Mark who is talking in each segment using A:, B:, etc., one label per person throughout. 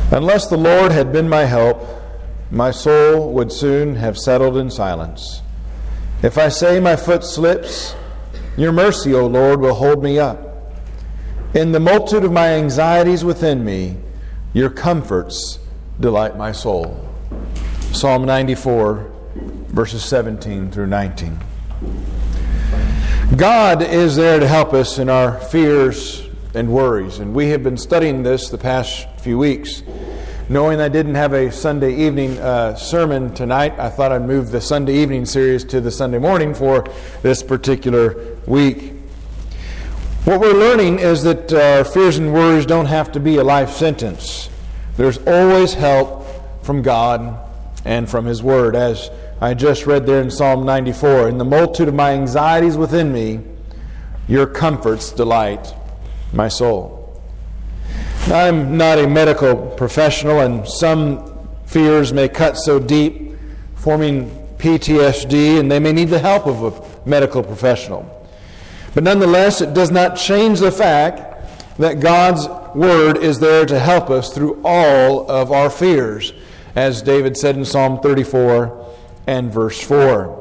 A: Unless the Lord had been my help, my soul would soon have settled in silence. If I say my foot slips, your mercy, O Lord, will hold me up. In the multitude of my anxieties within me, your comforts delight my soul. Psalm 94, verses 17 through 19. God is there to help us in our fears and worries. And we have been studying this the past few weeks. Knowing I didn't have a Sunday evening sermon tonight, I thought I'd move the Sunday evening series to the Sunday morning for this particular week. What we're learning is that our fears and worries don't have to be a life sentence. There's always help from God and from His Word. As I just read there in Psalm 94, in the multitude of my anxieties within me, your comforts delight my soul. Now, I'm not a medical professional, and some fears may cut so deep, forming PTSD, and they may need the help of a medical professional. But nonetheless, it does not change the fact that God's Word is there to help us through all of our fears, as David said in Psalm 34 and verse 4.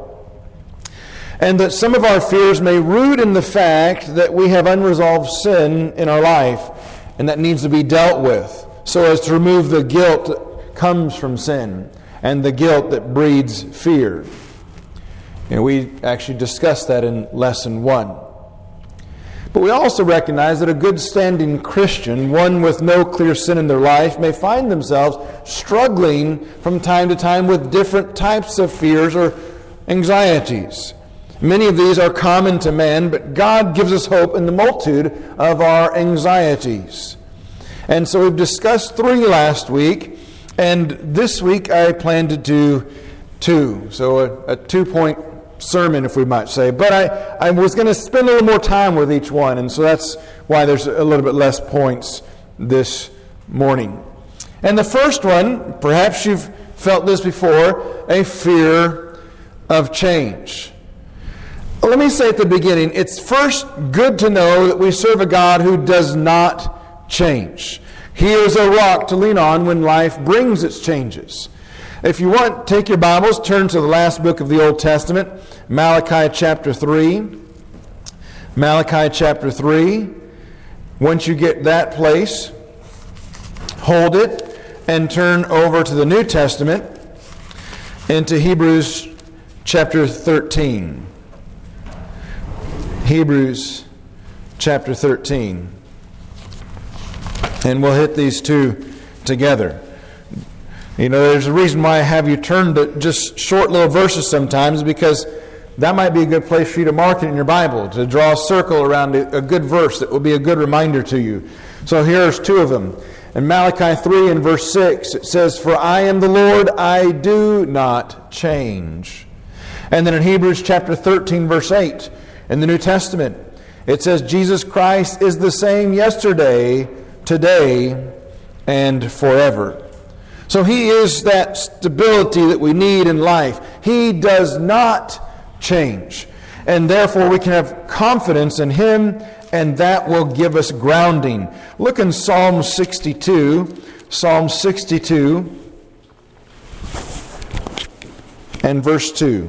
A: And that some of our fears may root in the fact that we have unresolved sin in our life, and that needs to be dealt with, so as to remove the guilt that comes from sin and the guilt that breeds fear. And we actually discussed that in Lesson 1. But we also recognize that a good standing Christian, one with no clear sin in their life, may find themselves struggling from time to time with different types of fears or anxieties. Many of these are common to man, but God gives us hope in the multitude of our anxieties. And so we've discussed 3 last week, and this week I plan to do 2. So a 2-point sermon, if we might say. But I was going to spend a little more time with each one, and so that's why there's a little bit less points this morning. And the first one, perhaps you've felt this before, a fear of change. Let me say at the beginning, it's first good to know that we serve a God who does not change. He is a rock to lean on when life brings its changes. If you want, take your Bibles, turn to the last book of the Old Testament, Malachi chapter 3. Malachi chapter 3. Once you get that place, hold it and turn over to the New Testament into Hebrews chapter 13. Hebrews chapter 13. And we'll hit these two together. You know, there's a reason why I have you turn to just short little verses sometimes, because that might be a good place for you to mark it in your Bible, to draw a circle around a good verse that will be a good reminder to you. So here's 2 of them. In Malachi 3 and verse 6, it says, "For I am the Lord, I do not change." And then in Hebrews chapter 13 verse 8, in the New Testament, it says, "Jesus Christ is the same yesterday, today, and forever." So He is that stability that we need in life. He does not change. And therefore we can have confidence in Him, and that will give us grounding. Look in Psalm 62. Psalm 62 and verse 2.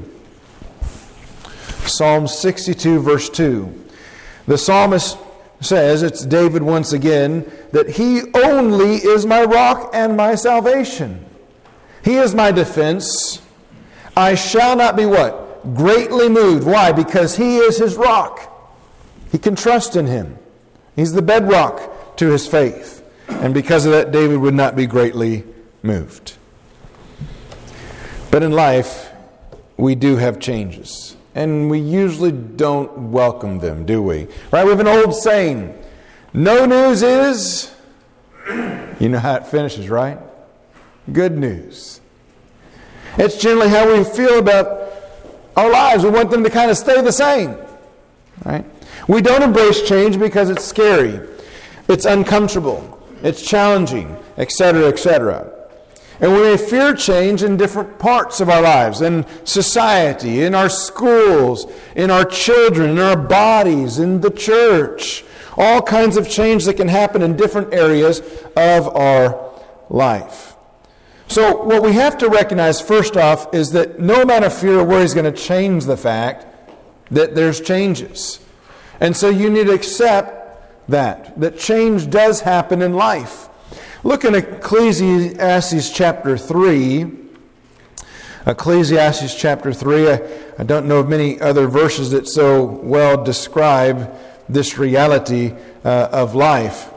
A: Psalm 62 verse 2. The psalmist says, it's David once again, that He only is my rock and my salvation. He is my defense. I shall not be what? Greatly moved. Why? Because He is his rock. He can trust in Him. He's the bedrock to his faith. And because of that, David would not be greatly moved. But in life, we do have changes. And we usually don't welcome them, do we? Right? We have an old saying, no news is, you know how it finishes, right? Good news. It's generally how we feel about our lives. We want them to kind of stay the same. Right? We don't embrace change because it's scary. It's uncomfortable. It's challenging, etc., etc. And we may fear change in different parts of our lives, in society, in our schools, in our children, in our bodies, in the church. All kinds of change that can happen in different areas of our life. So what we have to recognize first off is that no amount of fear or worry is going to change the fact that there's changes. And so you need to accept that change does happen in life. Look in Ecclesiastes chapter 3. Ecclesiastes chapter 3. I don't know of many other verses that so well describe this reality of life.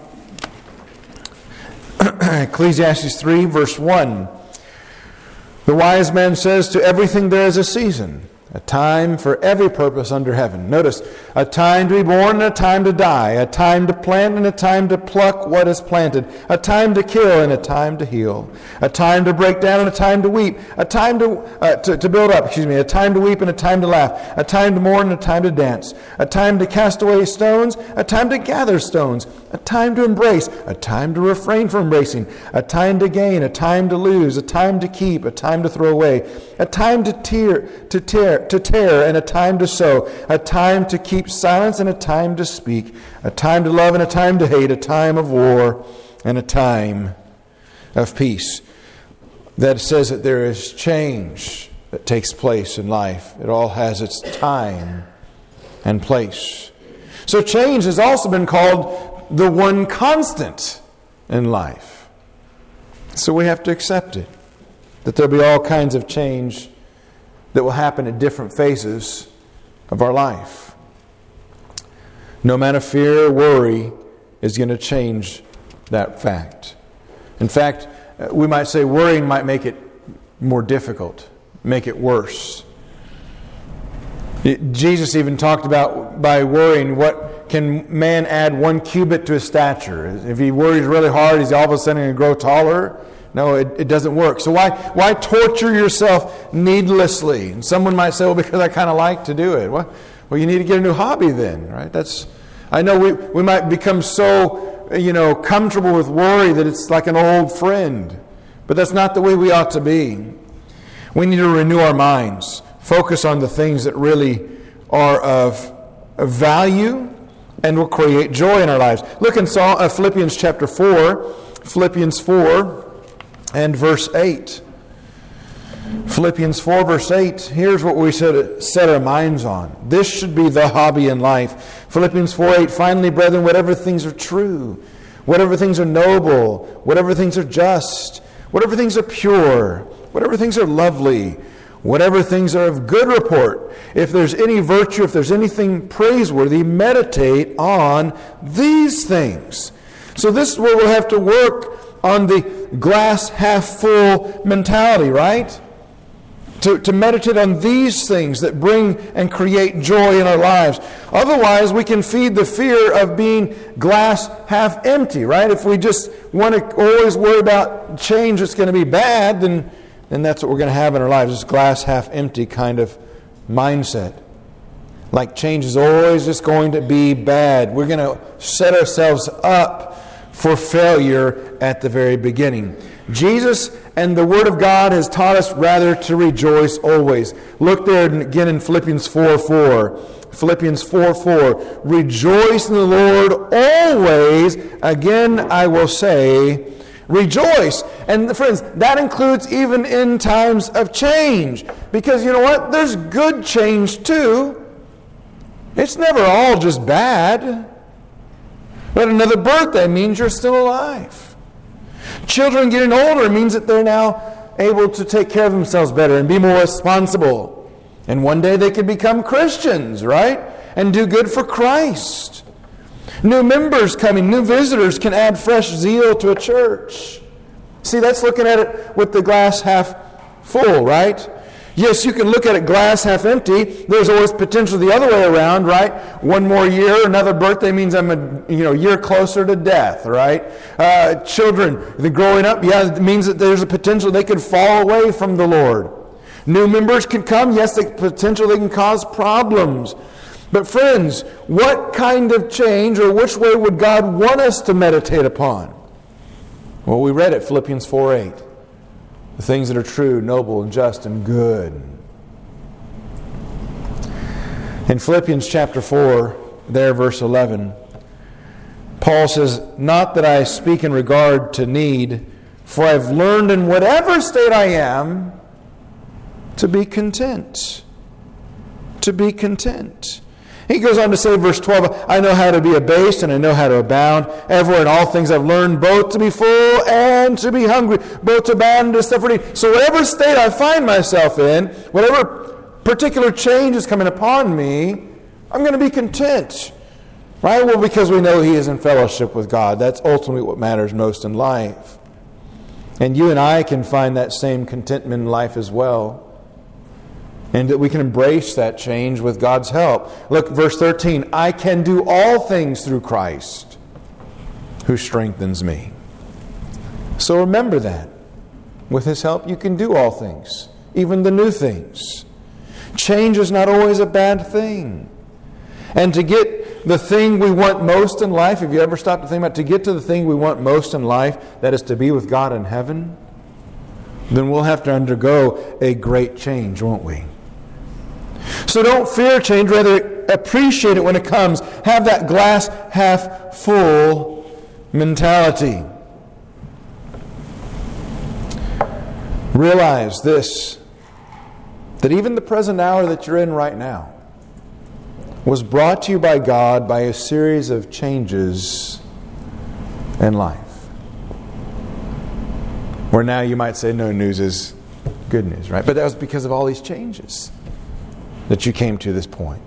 A: Ecclesiastes 3 verse 1. The wise man says, to everything there is a season, a time for every purpose under heaven. Notice, a time to be born and a time to die, a time to plant and a time to pluck what is planted, a time to kill and a time to heal, a time to break down and a time to weep, a time to build up, a time to weep and a time to laugh, a time to mourn and a time to dance, a time to cast away stones, a time to gather stones, a time to embrace, a time to refrain from embracing, a time to gain, a time to lose, a time to keep, a time to throw away, a time to tear and a time to sow, a time to keep silence and a time to speak, a time to love and a time to hate, a time of war and a time of peace. That says that there is change that takes place in life. It all has its time and place. So change has also been called the one constant in life. So we have to accept it, that there'll be all kinds of change that will happen at different phases of our life. No amount of fear or worry is going to change that fact. In fact, we might say worrying might make it more difficult, make it worse. Jesus even talked about by worrying, what can man add 1 cubit to his stature? If he worries really hard, he's all of a sudden going to grow taller? No, it doesn't work. So why torture yourself needlessly? And someone might say, well, because I kind of like to do it. Well, you need to get a new hobby then, right? I know we might become so, comfortable with worry that it's like an old friend. But that's not the way we ought to be. We need to renew our minds, focus on the things that really are of value and will create joy in our lives. Look in Philippians chapter 4, Philippians 4 and verse 8. Philippians 4 verse 8, here's what we should set our minds on. This should be the hobby in life. Philippians 4:8, finally, brethren, whatever things are true, whatever things are noble, whatever things are just, whatever things are pure, whatever things are lovely, whatever things are of good report, if there's any virtue, if there's anything praiseworthy, meditate on these things. So this is where we'll have to work on the glass half full mentality, right? To meditate on these things that bring and create joy in our lives. Otherwise, we can feed the fear of being glass half empty, right? If we just want to always worry about change that's going to be bad, then that's what we're going to have in our lives, this glass half empty kind of mindset. Like change is always just going to be bad. We're going to set ourselves up for failure at the very beginning. Jesus and the Word of God has taught us rather to rejoice always. Look there again in Philippians 4:4. Philippians 4:4. Rejoice in the Lord always. Again, I will say, rejoice. And friends, that includes even in times of change. Because you know what? There's good change too. It's never all just bad. But another birthday means you're still alive. Children getting older means that they're now able to take care of themselves better and be more responsible. And one day they could become Christians, right? And do good for Christ. New members coming, new visitors can add fresh zeal to a church. See, that's looking at it with the glass half full, right? Yes, you can look at it glass half empty. There's always potential the other way around, right? One more year, another birthday means I'm a year closer to death, right? Children, the growing up, it means that there's a potential they could fall away from the Lord. New members can come, yes, the potential they can cause problems. But friends, what kind of change or which way would God want us to meditate upon? Well, we read it, Philippians 4:8. The things that are true, noble, and just, and good. In Philippians chapter 4, there, verse 11, Paul says, not that I speak in regard to need, For I've learned in whatever state I am to be content. To be content. He goes on to say, verse 12, I know how to be abased and I know how to abound. Everywhere in all things I've learned both to be full and to be hungry, both to abound and to suffer need. So whatever state I find myself in, whatever particular change is coming upon me, I'm going to be content. Right? Well, because we know He is in fellowship with God. That's ultimately what matters most in life. And you and I can find that same contentment in life as well. And that we can embrace that change with God's help. Look, verse 13. I can do all things through Christ who strengthens me. So remember that. With His help, you can do all things. Even the new things. Change is not always a bad thing. And to get the thing we want most in life, have you ever stopped to think about, to get to the thing we want most in life, that is to be with God in heaven, then we'll have to undergo a great change, won't we? So don't fear change, rather appreciate it when it comes. Have that glass half full mentality. Realize this, that even the present hour that you're in right now was brought to you by God by a series of changes in life. Where now you might say no news is good news, right? But that was because of all these changes that you came to this point.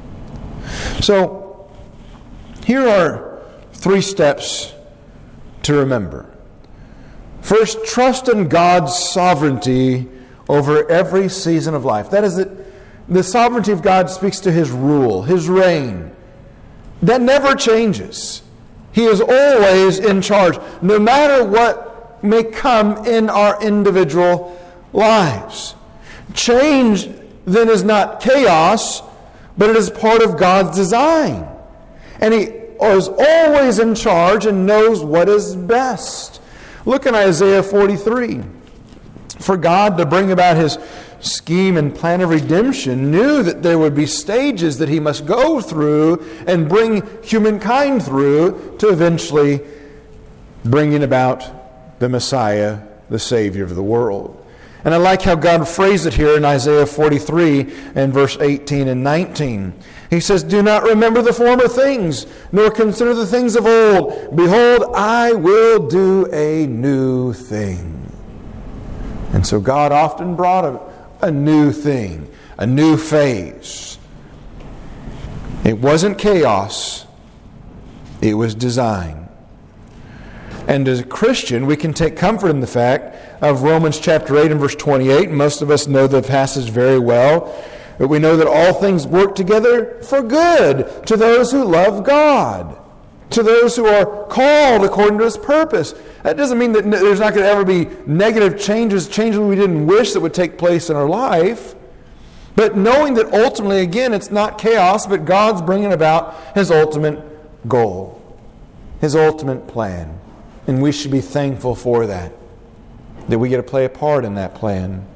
A: So, here are 3 steps to remember. First, trust in God's sovereignty over every season of life. That is it. The sovereignty of God speaks to His rule, His reign. That never changes. He is always in charge, no matter what may come in our individual lives. Change, then, is not chaos, but it is part of God's design. And He is always in charge and knows what is best. Look in Isaiah 43. For God to bring about His scheme and plan of redemption knew that there would be stages that He must go through and bring humankind through to eventually bringing about the Messiah, the Savior of the world. And I like how God phrased it here in Isaiah 43 and verse 18 and 19. He says, do not remember the former things, nor consider the things of old. Behold, I will do a new thing. And so God often brought a new thing, a new phase. It wasn't chaos. It was design. And as a Christian, we can take comfort in the fact of Romans chapter 8 and verse 28. Most of us know the passage very well. But we know that all things work together for good to those who love God, to those who are called according to His purpose. That doesn't mean that there's not going to ever be negative changes we didn't wish that would take place in our life. But knowing that ultimately, again, it's not chaos, but God's bringing about His ultimate goal, His ultimate plan. And we should be thankful for that we get to play a part in that plan.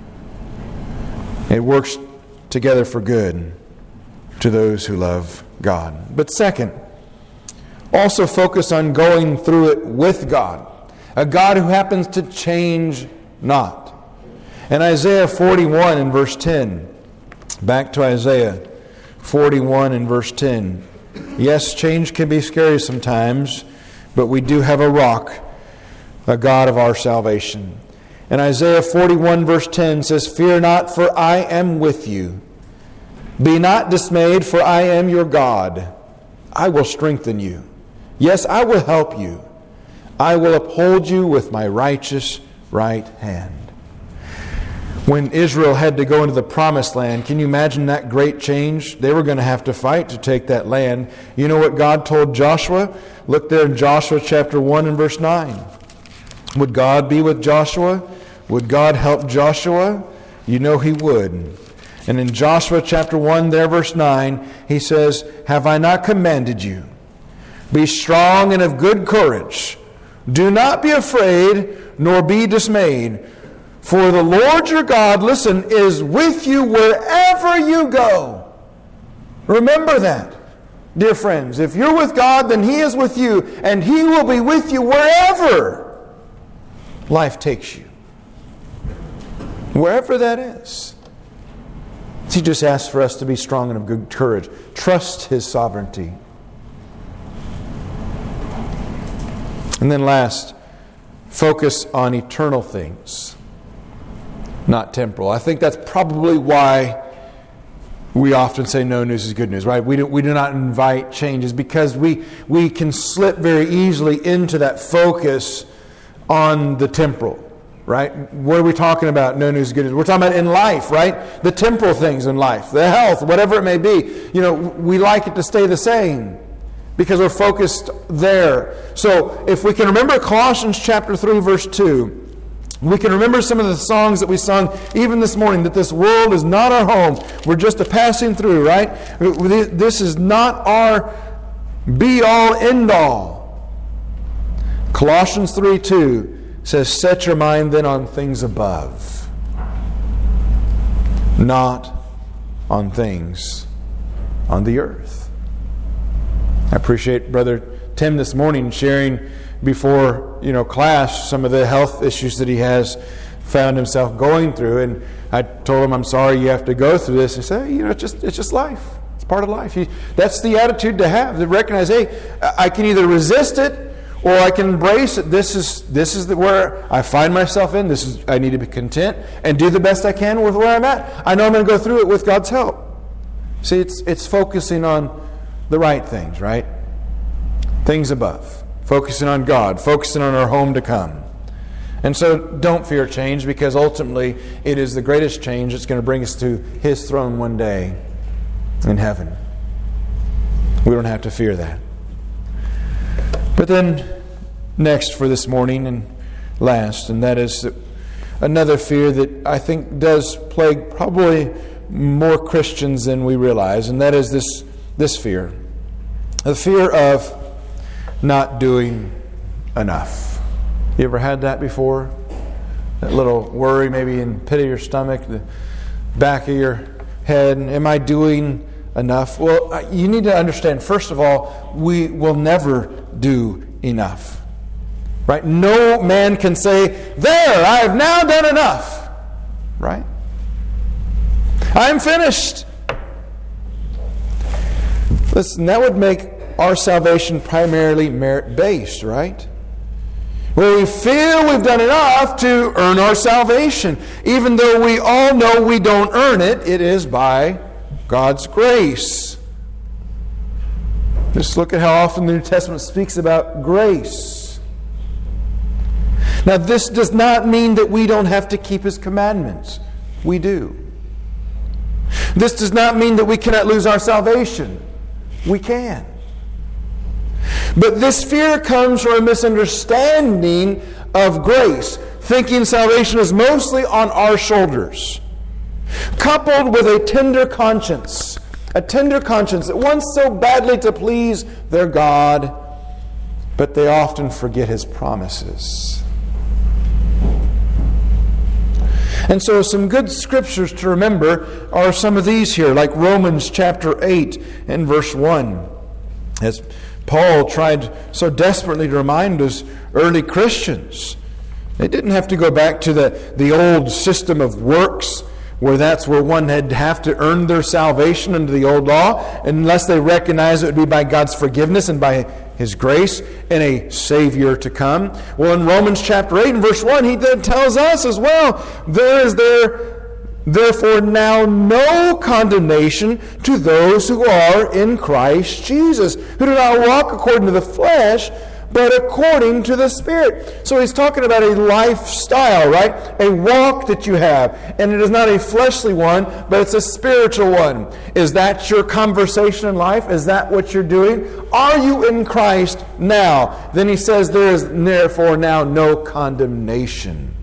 A: It works together for good to those who love God. But second, also focus on going through it with God. A God who happens to change not. In Isaiah 41 and verse 10, back to Isaiah 41 and verse 10. Yes, change can be scary sometimes, but we do have a rock, a God of our salvation. And Isaiah 41 verse 10 says, fear not, for I am with you. Be not dismayed, for I am your God. I will strengthen you. Yes, I will help you. I will uphold you with my righteous right hand. When Israel had to go into the promised land, can you imagine that great change? They were going to have to fight to take that land. You know what God told Joshua? Look there in Joshua chapter 1 and verse 9. Would God be with Joshua? Would God help Joshua? You know He would. And in Joshua chapter 1 there verse 9, He says, have I not commanded you? Be strong and of good courage. Do not be afraid, nor be dismayed. For the Lord your God, listen, is with you wherever you go. Remember that, dear friends. If you're with God, then He is with you, and He will be with you wherever life takes you. Wherever that is. He just asks for us to be strong and of good courage. Trust His sovereignty. And then last, focus on eternal things, not temporal. I think that's probably why we often say no news is good news, right? We do not invite changes, because we can slip very easily into that focus on the temporal, right? What are we talking about? No news is good news. We're talking about in life, right? The temporal things in life, the health, whatever it may be. We like it to stay the same because we're focused there. So if we can remember Colossians chapter 3, verse 2, we can remember some of the songs that we sung even this morning, that this world is not our home. We're just a passing through, right? This is not our be-all, end-all. Colossians 3:2 says, set your mind then on things above, not on things on the earth. I appreciate Brother Tim this morning sharing before class some of the health issues that he has found himself going through, and I told him, I'm sorry you have to go through this. He said, it's just life. It's part of life. That's the attitude to have, to recognize, hey, I can either resist it or I can embrace it. This is where I find myself in. I need to be content and do the best I can with where I'm at. I know I'm going to go through it with God's help. See, it's focusing on the right things, right? Things above. Focusing on God. Focusing on our home to come. And so don't fear change, because ultimately it is the greatest change that's going to bring us to His throne one day in heaven. We don't have to fear that. But then next for this morning and last, and that is another fear that I think does plague probably more Christians than we realize, and that is this fear. The fear of not doing enough. You ever had that before? That little worry maybe in the pit of your stomach, the back of your head. Am I doing enough? Well, you need to understand, first of all, we will never do enough. Right? No man can say, there, I have now done enough. Right? I'm finished. Listen, that would make our salvation primarily merit-based, right? Where we feel we've done enough to earn our salvation. Even though we all know we don't earn it, it is by God's grace. Just look at how often the New Testament speaks about grace. Now, this does not mean that we don't have to keep His commandments. We do. This does not mean that we cannot lose our salvation. We can. But this fear comes from a misunderstanding of grace, thinking salvation is mostly on our shoulders, coupled with a tender conscience that wants so badly to please their God, but they often forget His promises. And so some good scriptures to remember are some of these here, like Romans chapter 8 and verse 1. As Paul tried so desperately to remind us early Christians, they didn't have to go back to the old system of works, where that's where one had have to earn their salvation under the old law, unless they recognized it would be by God's forgiveness and by His grace and a Savior to come. Well, in Romans chapter 8 and verse 1, he then tells us as well, there is therefore now no condemnation to those who are in Christ Jesus, who do not walk according to the flesh, but according to the Spirit. So he's talking about a lifestyle, right? A walk that you have. And it is not a fleshly one, but it's a spiritual one. Is that your conversation in life? Is that what you're doing? Are you in Christ now? Then he says there is therefore now no condemnation.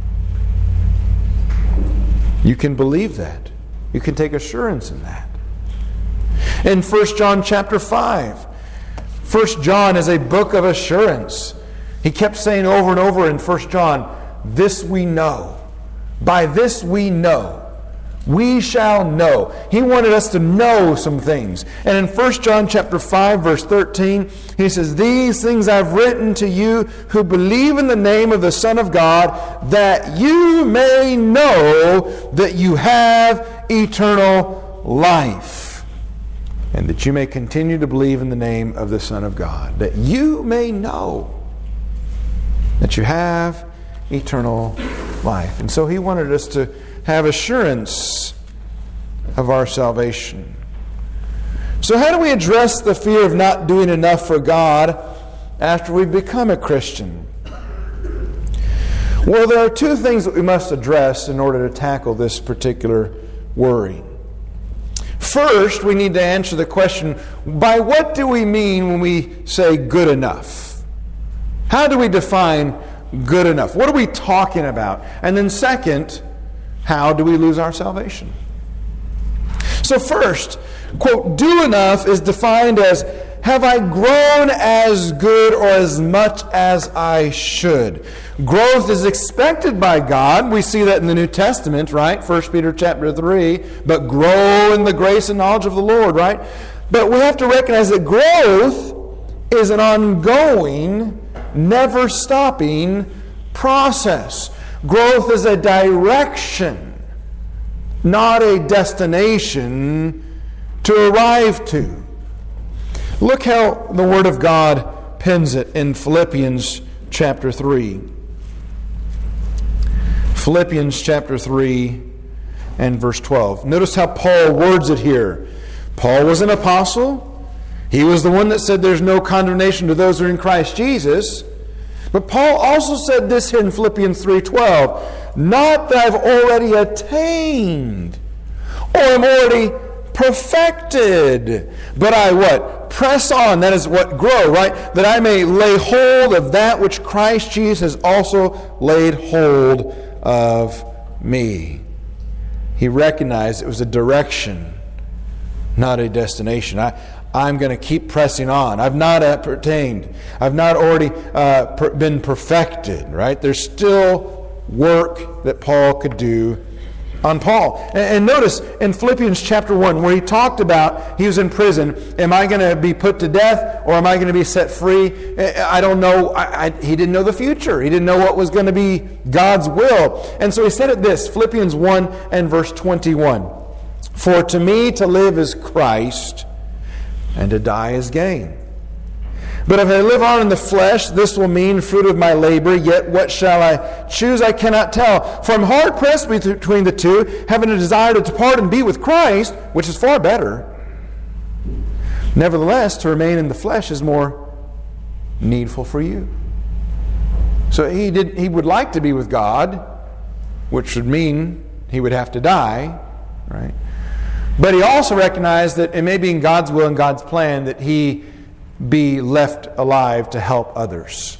A: You can believe that. You can take assurance in that. In 1 John chapter 5, 1 John is a book of assurance. He kept saying over and over in 1 John, this we know. By this we know. We shall know. He wanted us to know some things. And in 1 John chapter 5, verse 13, he says, "These things I've written to you who believe in the name of the Son of God, that you may know that you have eternal life, and that you may continue to believe in the name of the Son of God." That you may know that you have eternal life. And so he wanted us to have assurance of our salvation. So how do we address the fear of not doing enough for God after we've become a Christian? Well, there are two things that we must address in order to tackle this particular worry. First, we need to answer the question, by what do we mean when we say good enough? How do we define good enough? What are we talking about? And then second, how do we lose our salvation? So first, quote, do enough is defined as, have I grown as good or as much as I should? Growth is expected by God. We see that in the New Testament, right? 1 Peter chapter 3, but grow in the grace and knowledge of the Lord, right? But we have to recognize that growth is an ongoing, never stopping process. Growth is a direction, not a destination to arrive to. Look how the Word of God pens it in Philippians chapter 3. Philippians chapter 3 and verse 12. Notice how Paul words it here. Paul was an apostle. He was the one that said there's no condemnation to those who are in Christ Jesus. But Paul also said this here in Philippians 3:12, not that I've already attained or am already perfected, but I what? Press on, that is what? Grow, right? That I may lay hold of that which Christ Jesus has also laid hold of me. He recognized it was a direction, not a destination. I'm going to keep pressing on. I've not attained. I've not already been perfected, right? There's still work that Paul could do on Paul. And notice in Philippians chapter 1, where he talked about he was in prison, am I going to be put to death or am I going to be set free? I don't know. He didn't know the future. He didn't know what was going to be God's will. And so he said it this, Philippians 1 and verse 21. For to me to live is Christ, and to die is gain. But if I live on in the flesh, this will mean fruit of my labor, yet what shall I choose I cannot tell. For I'm hard pressed between the two, having a desire to depart and be with Christ, which is far better. Nevertheless, to remain in the flesh is more needful for you. So he would like to be with God, which would mean he would have to die, right? But he also recognized that it may be in God's will and God's plan that he be left alive to help others.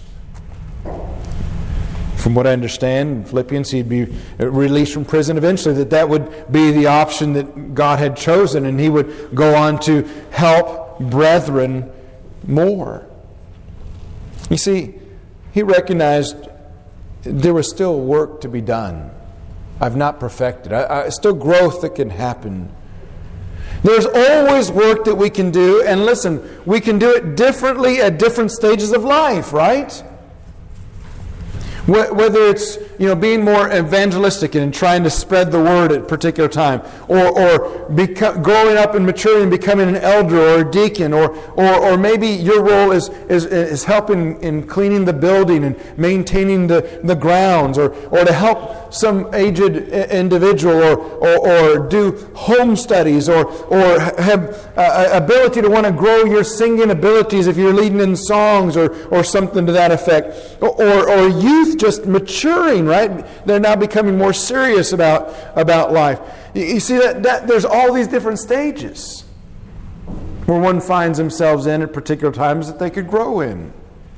A: From what I understand, in Philippians, he'd be released from prison eventually, that would be the option that God had chosen, and he would go on to help brethren more. You see, he recognized there was still work to be done. I've not perfected. Still growth that can happen. There's always work that we can do, and listen, we can do it differently at different stages of life, right? Whether it's being more evangelistic and trying to spread the word at a particular time, or growing up and maturing and becoming an elder or a deacon, or maybe your role is helping in cleaning the building and maintaining the grounds, or to help some aged individual, or do home studies, or have ability to want to grow your singing abilities if you're leading in songs, or something to that effect, or youth just maturing, right? They're now becoming more serious about life. You see that there's all these different stages where one finds themselves in at particular times that they could grow in.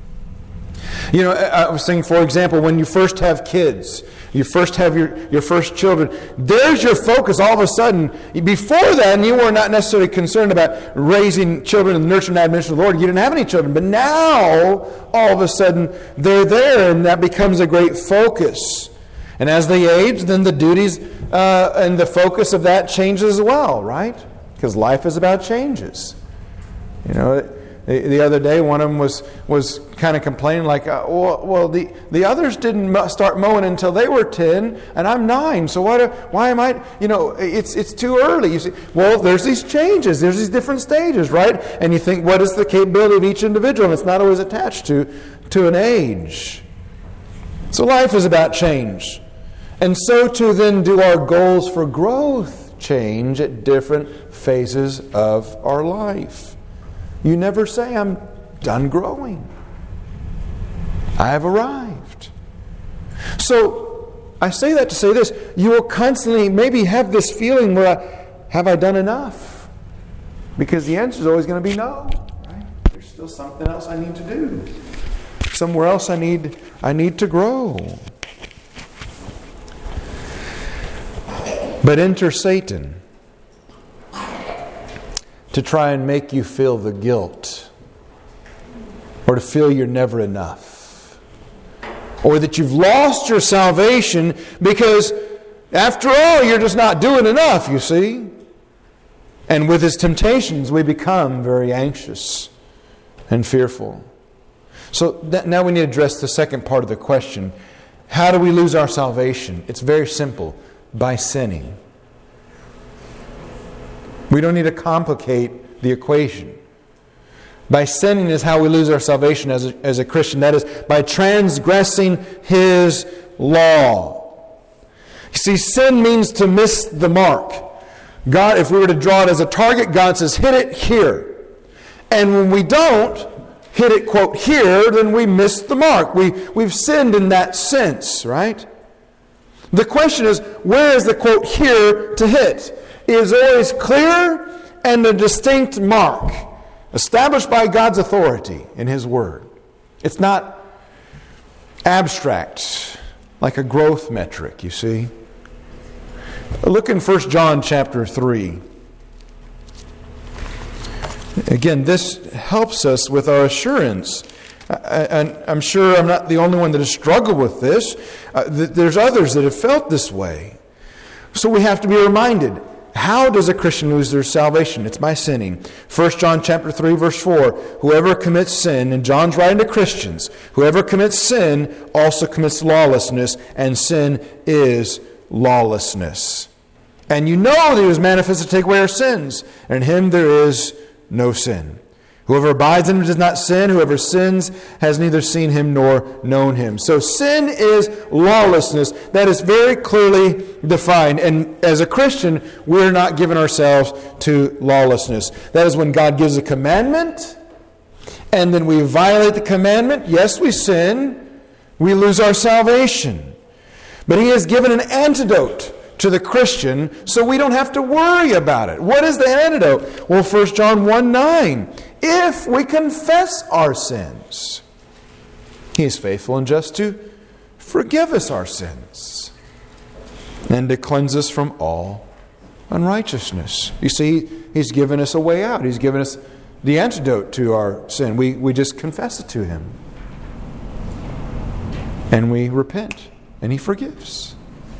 A: I was saying, for example, when you first have kids, you first have your first children, there's your focus all of a sudden. Before then, you were not necessarily concerned about raising children in the nurture and admonition of the Lord. You didn't have any children. But now, all of a sudden, they're there, and that becomes a great focus. And as they age, then the duties and the focus of that changes as well, right? Because life is about changes. You know, the other day, one of them was kind of complaining like, well, the others didn't start mowing until they were 10, and I'm 9, so why am I, it's too early. You see, well, there's these changes, there's these different stages, right? And you think, what is the capability of each individual? And it's not always attached to an age. So life is about change. And so too then do our goals for growth change at different phases of our life. You never say, I'm done growing. I have arrived. So, I say that to say this. You will constantly maybe have this feeling where, have I done enough? Because the answer is always going to be no. Right? There's still something else I need to do. Somewhere else I need to grow. But enter Satan to try and make you feel the guilt, or to feel you're never enough, or that you've lost your salvation because, after all, you're just not doing enough, you see. And with his temptations, we become very anxious and fearful. So now we need to address the second part of the question. How do we lose our salvation? It's very simple. By sinning. We don't need to complicate the equation. By sinning is how we lose our salvation as a Christian. That is, by transgressing His law. You see, sin means to miss the mark. God, if we were to draw it as a target, God says, hit it here. And when we don't hit it, quote, here, then we miss the mark. We've sinned in that sense, right? The question is, where is the quote here to hit? It is always clear and a distinct mark established by God's authority in His Word. It's not abstract like a growth metric, you see. Look in 1 John chapter 3. Again, this helps us with our assurance. And I'm sure I'm not the only one that has struggled with this. There's others that have felt this way. So we have to be reminded, how does a Christian lose their salvation? It's by sinning. 1 John chapter 3, verse 4, whoever commits sin, and John's writing to Christians, whoever commits sin also commits lawlessness, and sin is lawlessness. And you know that He was manifest to take away our sins, and in Him there is no sin. Whoever abides in Him does not sin. Whoever sins has neither seen Him nor known Him. So sin is lawlessness. That is very clearly defined. And as a Christian, we're not giving ourselves to lawlessness. That is when God gives a commandment, and then we violate the commandment. Yes, we sin. We lose our salvation. But He has given an antidote to the Christian, so we don't have to worry about it. What is the antidote? Well, 1 John 1:9. If we confess our sins, He is faithful and just to forgive us our sins and to cleanse us from all unrighteousness. You see, He's given us a way out. He's given us the antidote to our sin. We just confess it to Him. And we repent. And He forgives.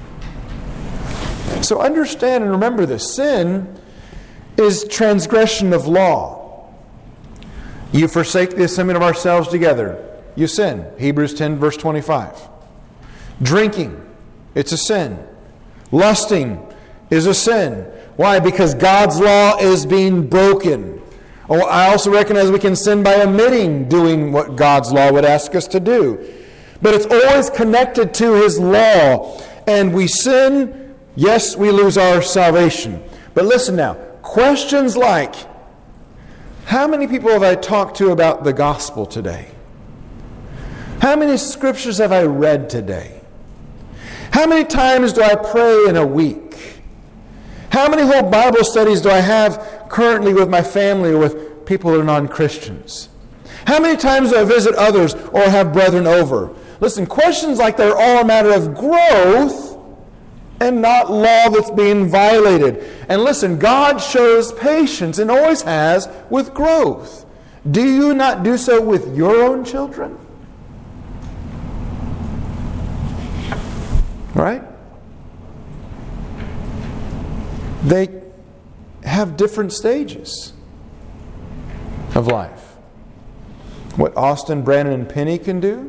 A: So understand and remember this. Sin is transgression of law. You forsake the assembling of ourselves together. You sin. Hebrews 10 verse 25. Drinking. It's a sin. Lusting is a sin. Why? Because God's law is being broken. Oh, I also recognize we can sin by omitting doing what God's law would ask us to do. But it's always connected to His law. And we sin, yes, we lose our salvation. But listen now. Questions like, how many people have I talked to about the gospel today? How many scriptures have I read today? How many times do I pray in a week? How many whole Bible studies do I have currently with my family or with people that are non-Christians? How many times do I visit others or have brethren over? Listen, questions like that are all a matter of growth and not law that's being violated. And listen, God shows patience and always has with growth. Do you not do so with your own children? Right? They have different stages of life. What Austin, Brandon, and Penny can do,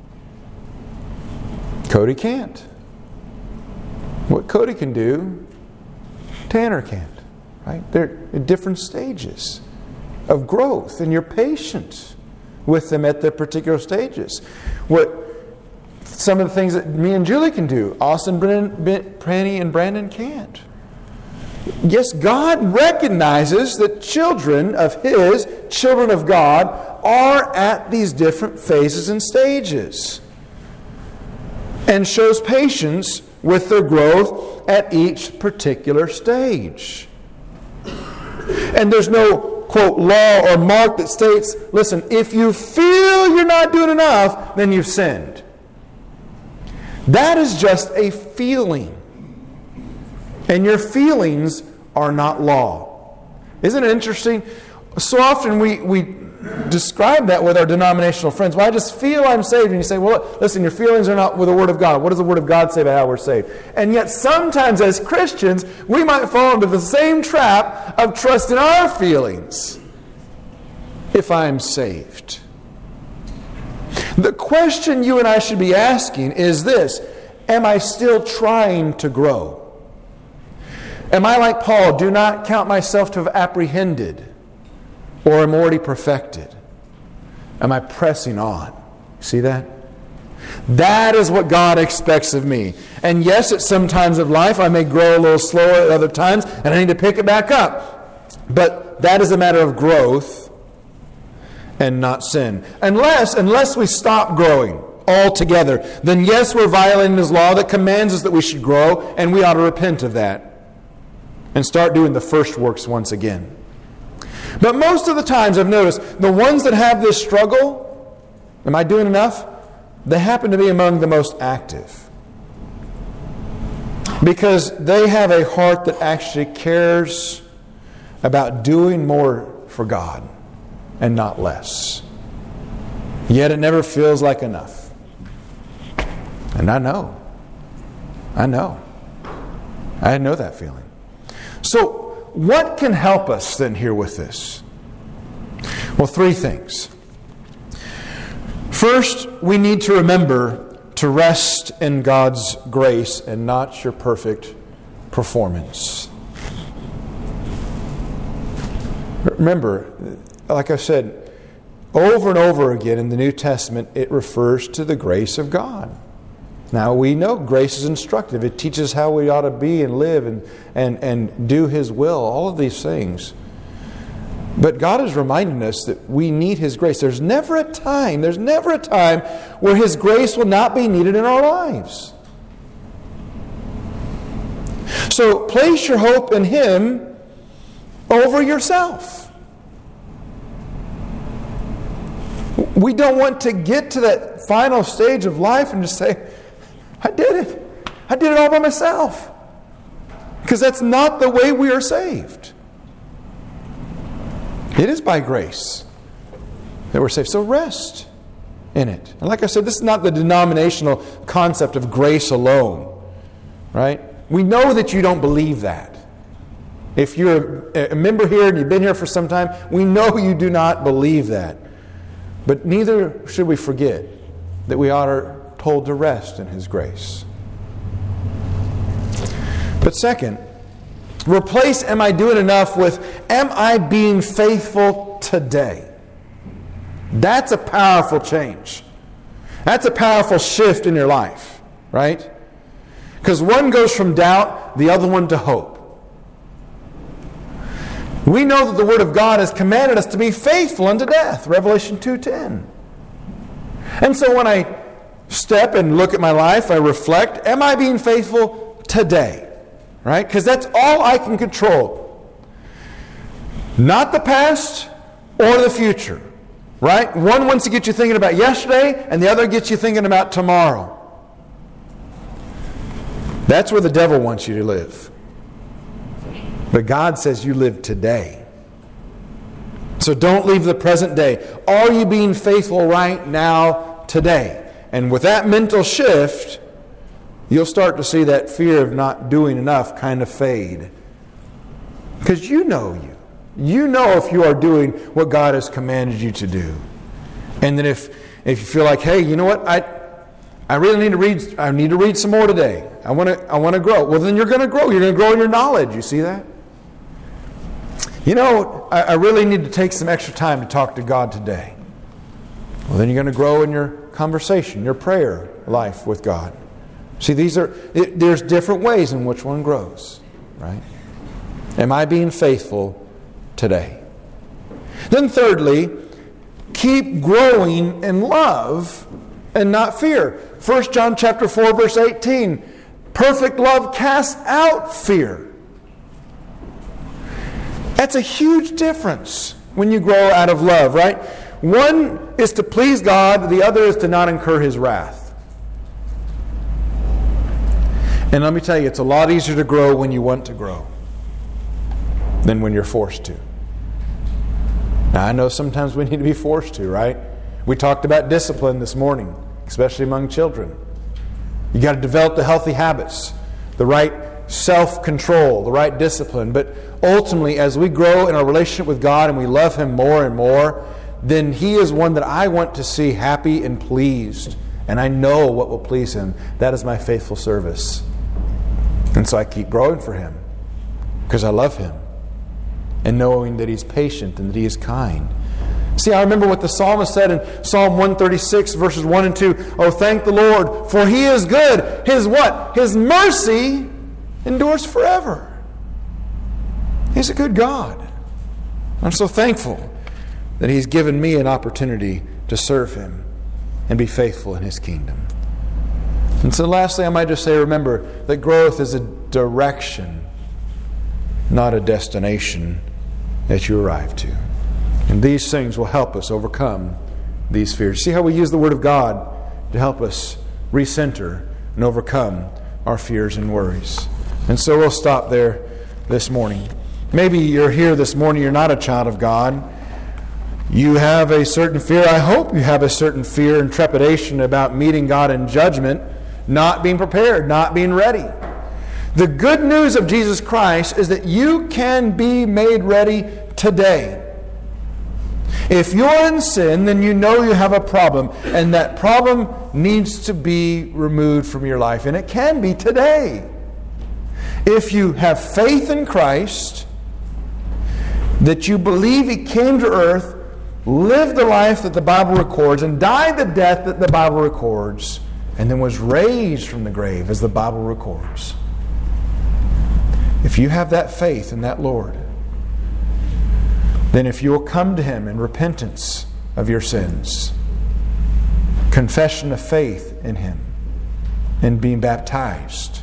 A: Cody can't. What Cody can do, Tanner can't. Right? They're at different stages of growth, and you're patient with them at their particular stages. Some of the things that me and Julie can do, Austin, Penny, and Brandon can't. Yes, God recognizes that children of His, children of God, are at these different phases and stages, and shows patience with their growth at each particular stage. And there's no, quote, law or mark that states, listen, if you feel you're not doing enough, then you've sinned. That is just a feeling. And your feelings are not law. Isn't it interesting? So often we describe that with our denominational friends. Well, I just feel I'm saved. And you say, well, listen, your feelings are not with the Word of God. What does the Word of God say about how we're saved? And yet sometimes as Christians, we might fall into the same trap of trusting our feelings if I'm saved. The question you and I should be asking is this: am I still trying to grow? Am I like Paul, do not count myself to have apprehended or am already perfected? Am I pressing on? See that? That is what God expects of me. And yes, at some times of life I may grow a little slower at other times and I need to pick it back up. But that is a matter of growth and not sin. Unless we stop growing altogether, then yes, we're violating His law that commands us that we should grow, and we ought to repent of that and start doing the first works once again. But most of the times I've noticed the ones that have this struggle, am I doing enough? They happen to be among the most active. Because they have a heart that actually cares about doing more for God and not less. Yet it never feels like enough. And I know. I know that feeling. So, what can help us then here with this? Well, three things. First, we need to remember to rest in God's grace and not your perfect performance. Remember, like I said, over and over again in the New Testament, it refers to the grace of God. Now, we know grace is instructive. It teaches how we ought to be and live and do His will, all of these things. But God is reminding us that we need His grace. There's never a time where His grace will not be needed in our lives. So place your hope in Him over yourself. We don't want to get to that final stage of life and just say, I did it. I did it all by myself. Because that's not the way we are saved. It is by grace that we're saved. So rest in it. And like I said, this is not the denominational concept of grace alone. Right? We know that you don't believe that. If you're a member here and you've been here for some time, we know you do not believe that. But neither should we forget that we are told to rest in His grace. But second, replace am I doing enough with am I being faithful today? That's a powerful change. That's a powerful shift in your life, right? Because one goes from doubt, the other one to hope. We know that the Word of God has commanded us to be faithful unto death, Revelation 2:10. And so when I step and look at my life, I reflect, am I being faithful today? Right? Because that's all I can control. Not the past or the future. Right? One wants to get you thinking about yesterday, and the other gets you thinking about tomorrow. That's where the devil wants you to live. But God says you live today. So don't leave the present day. Are you being faithful right now, today? And with that mental shift, you'll start to see that fear of not doing enough kind of fade. Because you know if you are doing what God has commanded you to do. And that if you feel like, hey, you know what, I really need to read some more today. I want to grow. Well, then you're going to grow. You're going to grow in your knowledge. You see that? You know, I really need to take some extra time to talk to God today. Well, then you're going to grow in your conversation, your prayer life with God. See, there's different ways in which one grows, right? Am I being faithful today? Then thirdly, keep growing in love and not fear. 1 John chapter 4, verse 18. Perfect love casts out fear. That's a huge difference when you grow out of love, right? One is to please God, the other is to not incur His wrath. And let me tell you, it's a lot easier to grow when you want to grow than when you're forced to. Now, I know sometimes we need to be forced to, right? We talked about discipline this morning, especially among children. You got to develop the healthy habits, the right self-control, the right discipline. But ultimately, as we grow in our relationship with God and we love Him more and more, then He is one that I want to see happy and pleased. And I know what will please Him. That is my faithful service. And so I keep growing for Him because I love Him. And knowing that He's patient and that He is kind. See, I remember what the psalmist said in Psalm 136, verses 1 and 2. Oh, thank the Lord, for He is good. His what? His mercy endures forever. He's a good God. I'm so thankful that He's given me an opportunity to serve Him and be faithful in His kingdom. And so lastly, I might just say, remember that growth is a direction, not a destination that you arrive to. And these things will help us overcome these fears. See how we use the Word of God to help us recenter and overcome our fears and worries. And so we'll stop there this morning. Maybe you're here this morning, you're not a child of God. You have a certain fear. I hope you have a certain fear and trepidation about meeting God in judgment, not being prepared, not being ready. The good news of Jesus Christ is that you can be made ready today. If you're in sin, then you know you have a problem, and that problem needs to be removed from your life, and it can be today. If you have faith in Christ, that you believe He came to earth, lived the life that the Bible records, and died the death that the Bible records, and then was raised from the grave as the Bible records. If you have that faith in that Lord, then if you will come to Him in repentance of your sins, confession of faith in Him, and being baptized,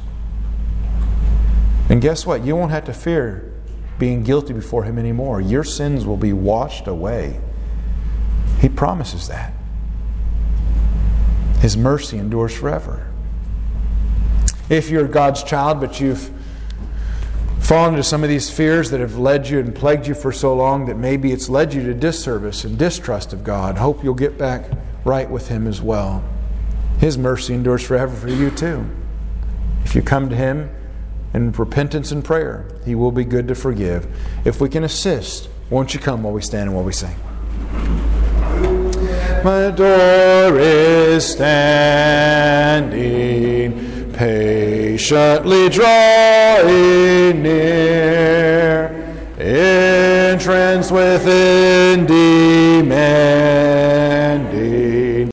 A: and guess what? You won't have to fear being guilty before Him anymore. Your sins will be washed away. He promises that. His mercy endures forever. If you're God's child, but you've fallen into some of these fears that have led you and plagued you for so long that maybe it's led you to disservice and distrust of God, hope you'll get back right with Him as well. His mercy endures forever for you too. If you come to Him in repentance and prayer, He will be good to forgive. If we can assist, won't you come while we stand and while we sing? My door is standing, patiently drawing near, entrance within